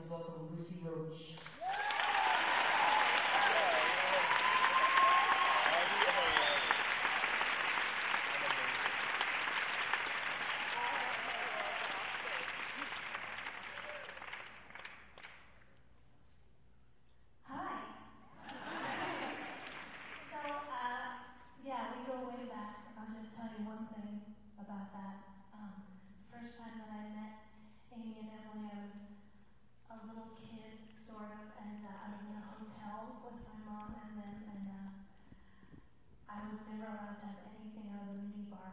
welcome Lucy Roach. Yeah, we go way back. I'll just tell you one thing about that. First time that I met Amy and Emily, I was a little kid, sort of, and I was in a hotel with my mom and them, and I was never allowed to have anything other than mini bar